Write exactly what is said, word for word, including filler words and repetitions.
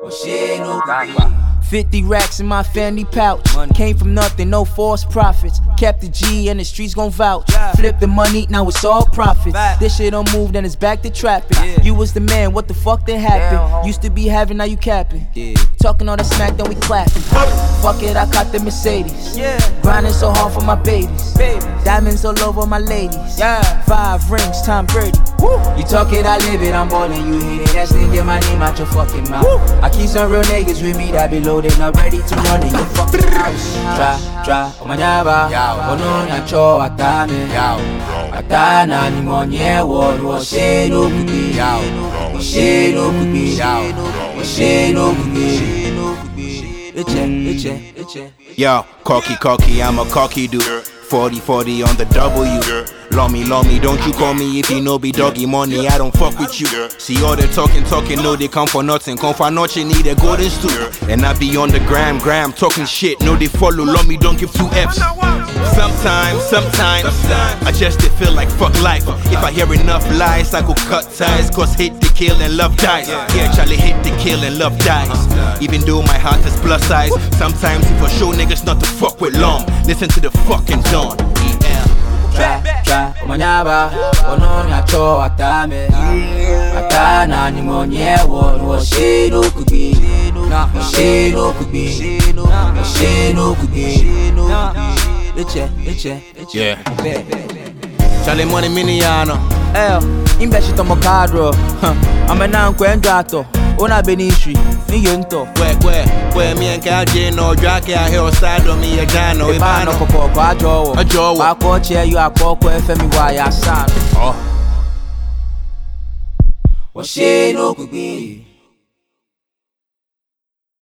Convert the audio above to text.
Fifty racks in my fanny pouch. Came from nothing, no false profits. Kept the G and the streets gon' vouch. Flip the money, now it's all profits. This shit don't move, then it's back to traffic. You was the man, what the fuck that happened? Used to be having, now you capping. Talking all the smack, then we clapping. Fuck it, I caught the Mercedes. Grinding so hard for my babies. Diamonds all over my ladies. Five rings, Tom Brady. You talk it, I live it, I'm ballin', you hate it. That's nigga, get my name out your fucking mouth. I keep some real niggas with me that be loaded, not ready to run in your fucking house. Try, try, oh my nyaba, oh no, nyacho, atame. Atana ni monye, wo, wo, she no kubi. Wo, she no kubi. Wo, she no kubi. Iche, iche, iche. Yo, cocky, cocky, I'm a cocky dude. forty forty on the W. Love me, love me, don't you call me if you know be doggy money, I don't fuck with you. See all the talking, talking, no they come for nothing. Come for nothing, need a golden stool. And I be on the gram, gram, talking shit, no they follow, love me, don't give two F's. Sometimes, sometimes, I just they feel like fuck life. If I hear enough lies, I go cut ties. Cause hate the kill and love dies. Yeah, Charlie hate the kill and love dies. Even though my heart is plus size, sometimes if I show niggas not to fuck with long, listen to the fucking Dawn. E L. Try, try, oh my nyaba, oh no, nyacho, atame. Atana ni monye, wo, wo, she no kubi. Wo, she no kubi. Wo, she no kubi. Iche, iche, iche. Yeah. Charlie money miniano. Eh, imbeshi tomo kadro. Amena nkwendrato. Ona benishri, ni yento. Kwe, kwe, kwe mi enke aje no. Drake a hero side on me a jano. Ibano koko kwa ajowo. Ajowo. Wako che yu akoko fmi wa ya san. Oh. Wo she no kubi.